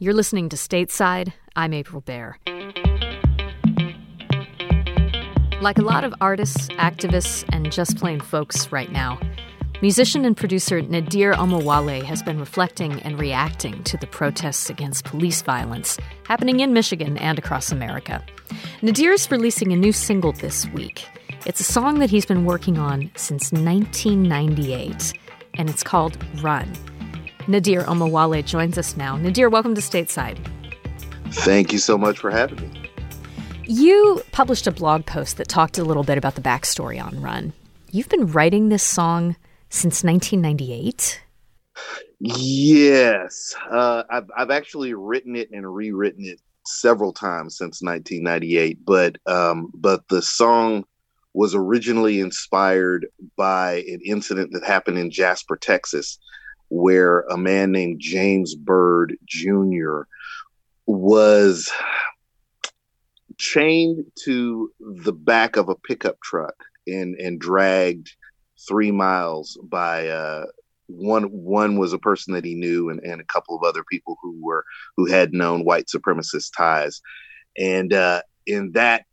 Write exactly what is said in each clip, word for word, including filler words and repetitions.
You're listening to Stateside. I'm April Baer. Like a lot of artists, activists, and just plain folks right now, musician and producer Nadir Omowale has been reflecting and reacting to the protests against police violence happening in Michigan and across America. Nadir is releasing a new single this week. It's a song that he's been working on since nineteen ninety-eight, and it's called Run. Nadir Omowale joins us now. Nadir, welcome to Stateside. Thank you so much for having me. You published a blog post that talked a little bit about the backstory on Run. You've been writing this song since nineteen ninety-eight? Yes. Uh, I've, I've actually written it and rewritten it several times since nineteen ninety-eight, but um, but the song was originally inspired by an incident that happened in Jasper, Texas, where a man named James Byrd Junior was chained to the back of a pickup truck and, and dragged three miles by uh, one. One was a person that he knew, and, and a couple of other people who were who had known white supremacist ties, and uh, and that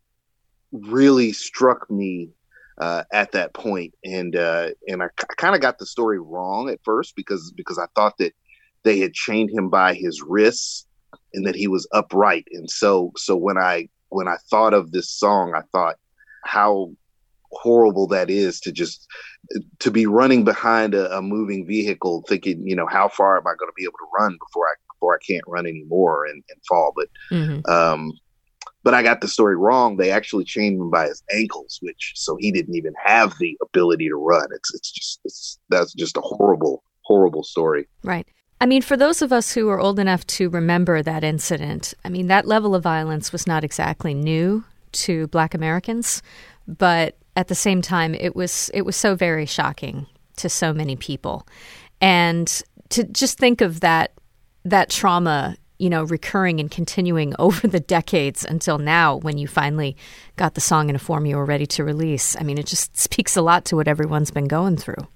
really struck me uh, at that point. And uh, and I, I kind of got the story wrong at first because because I thought that they had chained him by his wrists and that he was upright. And so so when I when I thought of this song, I thought how horrible that is to just to be running behind a, a moving vehicle thinking, you know, how far am I going to be able to run before I before I can't run anymore and, and fall. But mm-hmm. um, but I got the story wrong. They actually chained him by his ankles, which so he didn't even have the ability to run. It's it's just it's, that's just a horrible, horrible story. Right. I mean, for those of us who are old enough to remember that incident, I mean, that level of violence was not exactly new to Black Americans, but at the same time, it was it was so very shocking to so many people. And to just think of that that trauma, you know, recurring and continuing over the decades until now when you finally got the song in a form you were ready to release. I mean, it just speaks a lot to what everyone's been going through.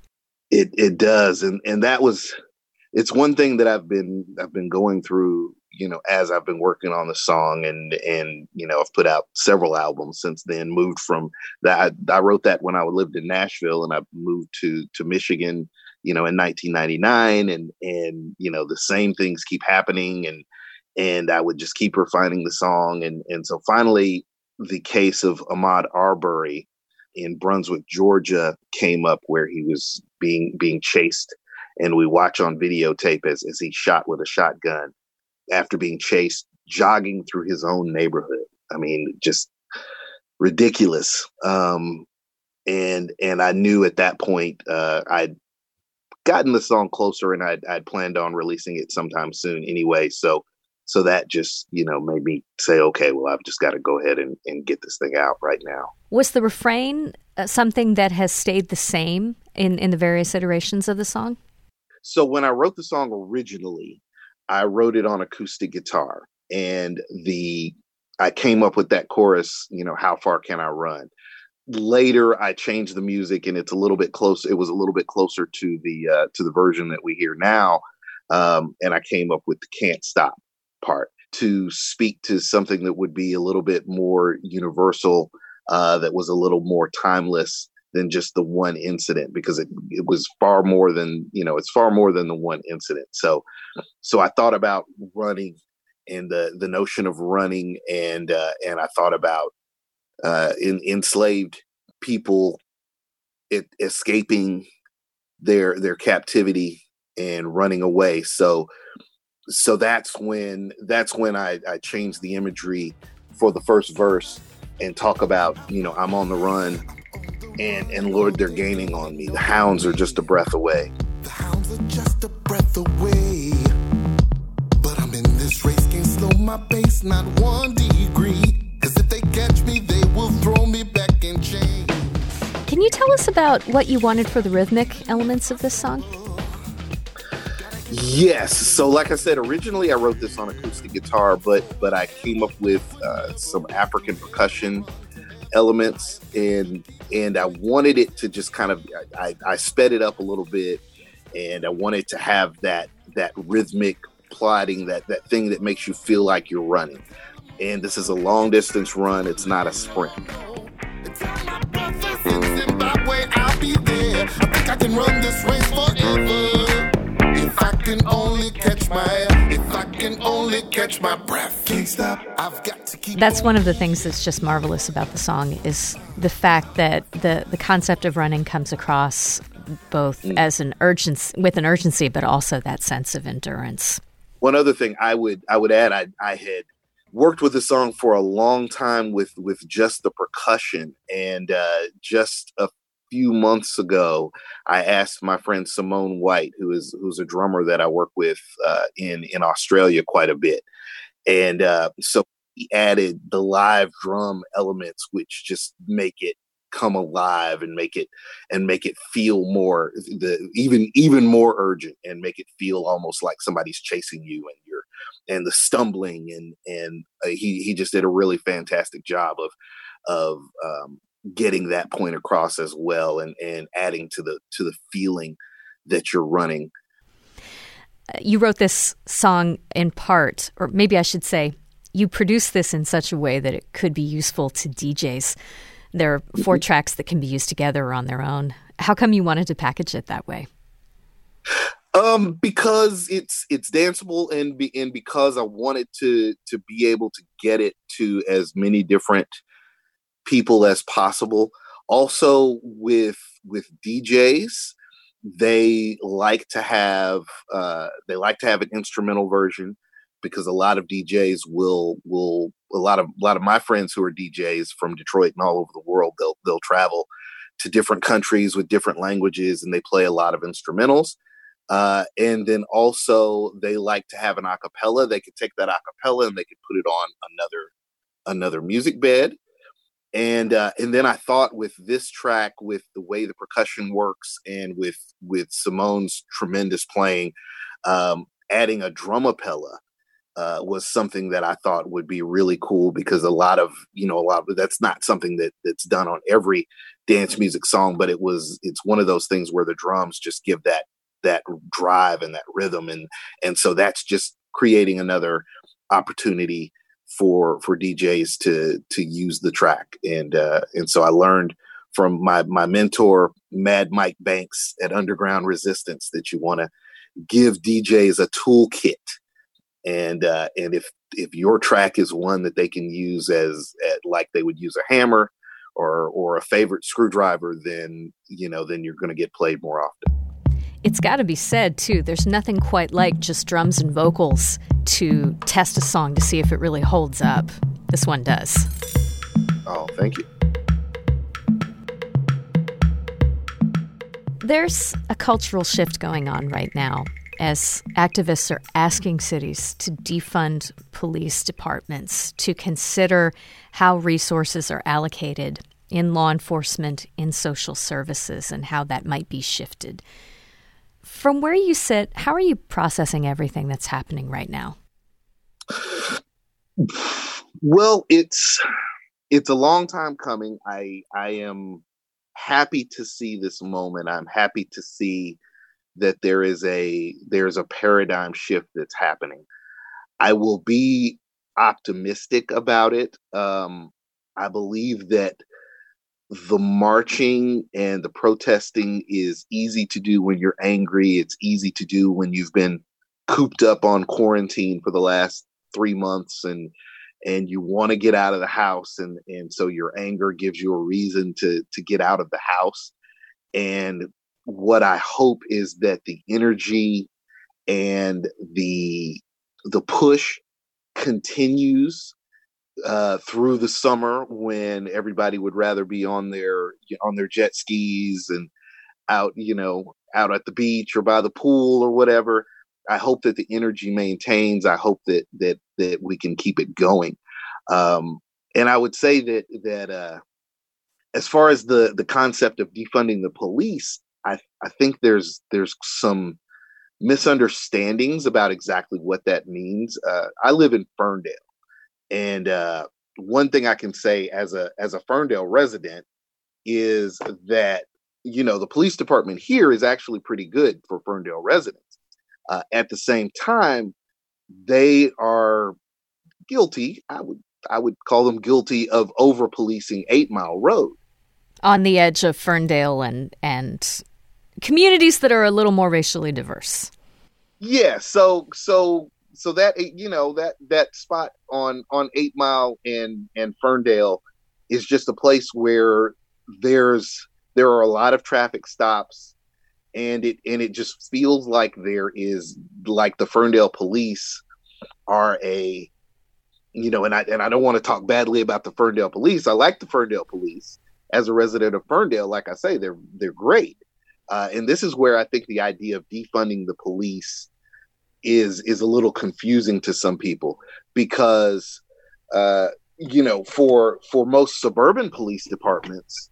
It it does. And and that was it's one thing that I've been I've been going through, you know, as I've been working on the song, and and you know, I've put out several albums since then. Moved from that, I, I wrote that when I lived in Nashville, and I moved to to Michigan, you know, in nineteen ninety-nine, and and you know, the same things keep happening, and and I would just keep refining the song, and and so finally, the case of Ahmaud Arbery in Brunswick, Georgia, came up, where he was being being chased, and we watch on videotape as as he's shot with a shotgun after being chased, jogging through his own neighborhood. I mean, just ridiculous. Um, and and I knew at that point uh, I'd gotten the song closer, and I'd, I'd planned on releasing it sometime soon anyway. So so that just, you know, made me say, okay, well, I've just got to go ahead and, and get this thing out right now. Was the refrain uh, something that has stayed the same in, in the various iterations of the song? So when I wrote the song originally, I wrote it on acoustic guitar, and the I came up with that chorus, you know, how far can I run? Later, I changed the music, and it's a little bit closer. It was a little bit closer to the uh, to the version that we hear now, um, and I came up with the "Can't Stop" part to speak to something that would be a little bit more universal, uh, that was a little more timeless than just the one incident, because it it was far more than, you know, it's far more than the one incident. So, so I thought about running and the, the notion of running, and, uh, and I thought about, uh, in, enslaved people it, escaping their, their captivity and running away. So, so that's when, that's when I, I changed the imagery for the first verse and talk about, you know, I'm on the run. And and Lord, they're gaining on me. The hounds are just a breath away. The hounds are just a breath away. But I'm in this race, can't slow my pace, not one degree. Cause if they catch me, they will throw me back in chains. Can you tell us about what you wanted for the rhythmic elements of this song? Yes. So like I said, originally I wrote this on acoustic guitar, but but I came up with uh, some African percussion elements, and and I wanted it to just kind of I, I sped it up a little bit, and I wanted to have that that rhythmic plodding, that that thing that makes you feel like you're running. And this is a long distance run. It's not a sprint. I can run this race forever. If I can only catch my, if I can only catch my breath, can't stop. I've got to keep. That's one of the things that's just marvelous about the song is the fact that the the concept of running comes across both mm. as an urgency, with an urgency, but also that sense of endurance. One other thing I would I would add, I I had worked with the song for a long time with with just the percussion, and uh, just a few months ago, I asked my friend Simone White, who is who's a drummer that I work with uh, in in Australia quite a bit, and uh, so he added the live drum elements, which just make it come alive and make it and make it feel more the even even more urgent, and make it feel almost like somebody's chasing you, and you're and the stumbling and and uh, he he just did a really fantastic job of of um, getting that point across as well, and, and adding to the to the feeling that you're running. You wrote this song in part, or maybe I should say, you produced this in such a way that it could be useful to D Js. There are four mm-hmm. tracks that can be used together or on their own. How come you wanted to package it that way? Um, because it's it's danceable, and be, and because I wanted to to be able to get it to as many different people as possible. Also, with with D Js, they like to have uh, they like to have an instrumental version, because a lot of D Js will will a lot of a lot of my friends who are D Js from Detroit and all over the world, they'll they'll travel to different countries with different languages, and they play a lot of instrumentals. Uh, and then also they like to have an acapella. They could take that acapella and they could put it on another another music bed. And uh, and then I thought with this track, with the way the percussion works, and with with Simone's tremendous playing, um, adding a drumapella uh, was something that I thought would be really cool, because a lot of you know a lot of, that's not something that that's done on every dance music song, but it was it's one of those things where the drums just give that that drive and that rhythm, and and so that's just creating another opportunity for for D Js to to use the track. And uh and so I learned from my my mentor Mad Mike Banks at Underground Resistance that you want to give D Js a toolkit, and uh and if if your track is one that they can use as at, like they would use a hammer or or a favorite screwdriver, then you know then you're going to get played more often. It's got to be said, too, there's nothing quite like just drums and vocals to test a song to see if it really holds up. This one does. Oh, thank you. There's a cultural shift going on right now as activists are asking cities to defund police departments, to consider how resources are allocated in law enforcement, in social services, and how that might be shifted. From where you sit, how are you processing everything that's happening right now? Well, it's it's a long time coming. I I am happy to see this moment. I'm happy to see that there is a there's a paradigm shift that's happening. I will be optimistic about it. Um, I believe that the marching and the protesting is easy to do when you're angry. It's easy to do when you've been cooped up on quarantine for the last three months and and you want to get out of the house. And, and so your anger gives you a reason to, to get out of the house. And what I hope is that the energy and the the push continues Uh, through the summer, when everybody would rather be on their on their jet skis and out, you know, out at the beach or by the pool or whatever. I hope that the energy maintains. I hope that that that we can keep it going. Um, and I would say that that uh, as far as the the concept of defunding the police, I I think there's there's some misunderstandings about exactly what that means. Uh, I live in Ferndale. And uh, one thing I can say as a as a Ferndale resident is that, you know, the police department here is actually pretty good for Ferndale residents. Uh, at the same time, they are guilty. I would I would call them guilty of over policing Eight Mile Road on the edge of Ferndale and and communities that are a little more racially diverse. Yeah, so so so that you know that that spot on on Eight Mile and and Ferndale is just a place where there's there are a lot of traffic stops, and it and it just feels like there is like the Ferndale police are a you know and I and I don't want to talk badly about the Ferndale police. I like the Ferndale police. As a resident of Ferndale, like I say, they're they're great. Uh, and this is where I think the idea of defunding the police is is a little confusing to some people, because uh, you know for for most suburban police departments,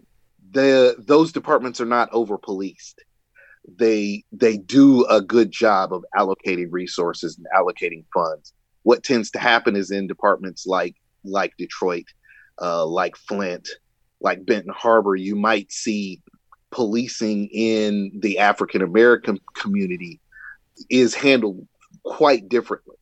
the those departments are not over policed. They they do a good job of allocating resources and allocating funds. What tends to happen is in departments like like Detroit, uh, like Flint, like Benton Harbor, you might see policing in the African American community is handled quite differently,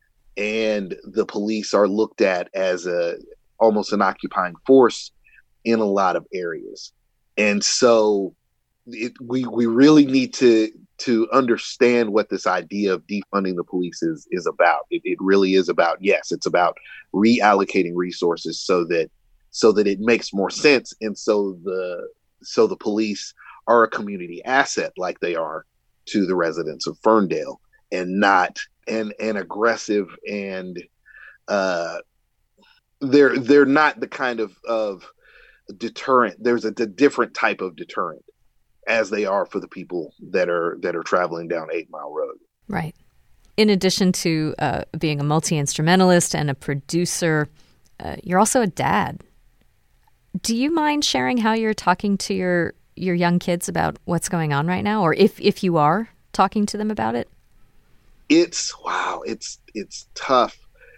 and the police are looked at as a almost an occupying force in a lot of areas. And so it, we we really need to to understand what this idea of defunding the police is is about. It, it really is about, yes, it's about reallocating resources so that so that it makes more sense, and so the so the police are a community asset like they are to the residents of Ferndale, and not an an aggressive and uh, they're they're not the kind of of deterrent. There's a, a different type of deterrent as they are for the people that are that are traveling down Eight Mile Road. Right. In addition to uh, being a multi-instrumentalist and a producer, uh, you're also a dad. Do you mind sharing how you're talking to your, your young kids about what's going on right now, or if, if you are talking to them about it? It's wow, it's it's tough.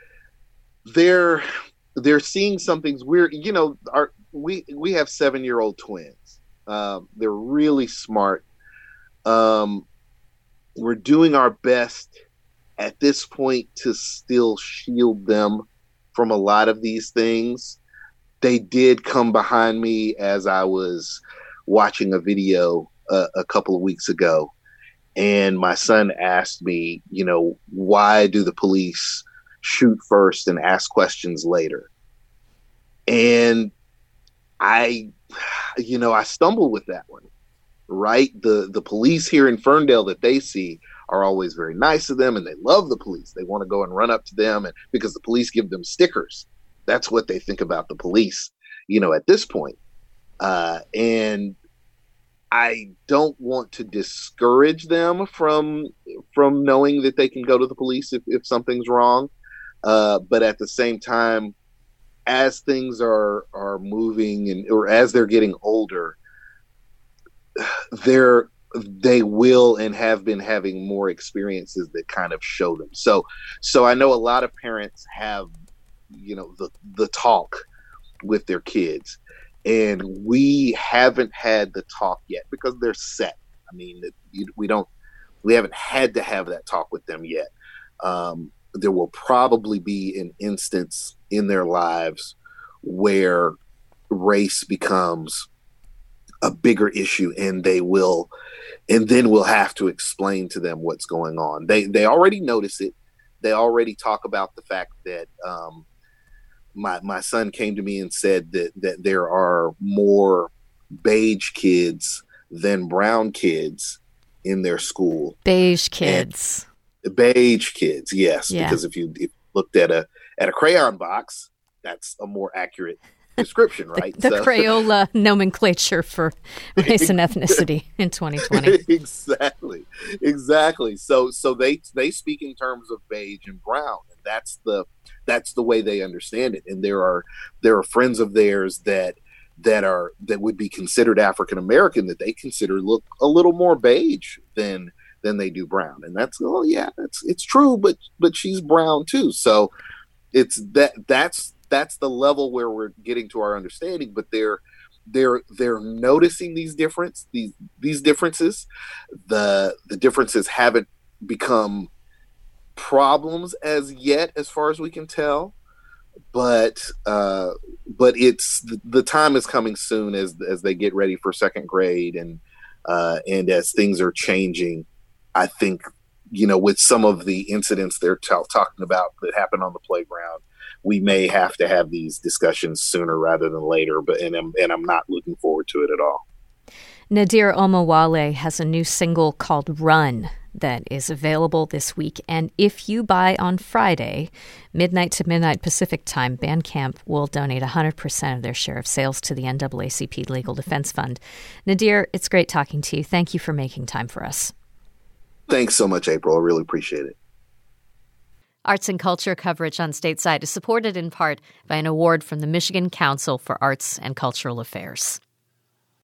They're they're seeing some things weird. You know, our we we have seven-year-old twins. Um, they're really smart. Um, we're doing our best at this point to still shield them from a lot of these things. They did come behind me as I was watching a video uh, a couple of weeks ago, and my son asked me, you know, why do the police shoot first and ask questions later? And I, you know, I stumble with that one, right? The the police here in Ferndale that they see are always very nice to them, and they love the police. They want to go and run up to them, and because the police give them stickers. That's what they think about the police, you know, at this point. Uh, and I don't want to discourage them from from knowing that they can go to the police if, if something's wrong. Uh, but at the same time, as things are are moving and or as they're getting older, they're they will and have been having more experiences that kind of show them. So so I know a lot of parents have, you know, the the talk with their kids, and we haven't had the talk yet because they're set. I mean, we don't we haven't had to have that talk with them yet. Um, there will probably be an instance in their lives where race becomes a bigger issue, and they will, and then we'll have to explain to them what's going on. They they already notice it. They already talk about the fact that um, my my son came to me and said that that there are more beige kids than brown kids in their school. Beige kids. And beige kids, yes. Yeah. Because if you, if you looked at a at a crayon box, that's a more accurate description, right? the the so, Crayola nomenclature for race and ethnicity in twenty twenty. Exactly, exactly. So, so they they speak in terms of beige and brown, and that's the that's the way they understand it. And there are there are friends of theirs that that are that would be considered African American that they consider look a little more beige than than they do brown, and that's oh yeah, it's it's true, but but she's brown too. So it's that that's that's the level where we're getting to our understanding, but they're they're they're noticing these difference these these differences. The the differences haven't become problems as yet, as far as we can tell. But uh, but it's the time is coming soon as as they get ready for second grade, and uh, and as things are changing. I think, you know, with some of the incidents they're t- talking about that happened on the playground, we may have to have these discussions sooner rather than later. But and I'm, and I'm not looking forward to it at all. Nadir Omowale has a new single called Run that is available this week. And if you buy on Friday, midnight to midnight Pacific time, Bandcamp will donate one hundred percent of their share of sales to the N double A C P Legal Defense Fund. Nadir, it's great talking to you. Thank you for making time for us. Thanks so much, April. I really appreciate it. Arts and culture coverage on Stateside is supported in part by an award from the Michigan Council for Arts and Cultural Affairs.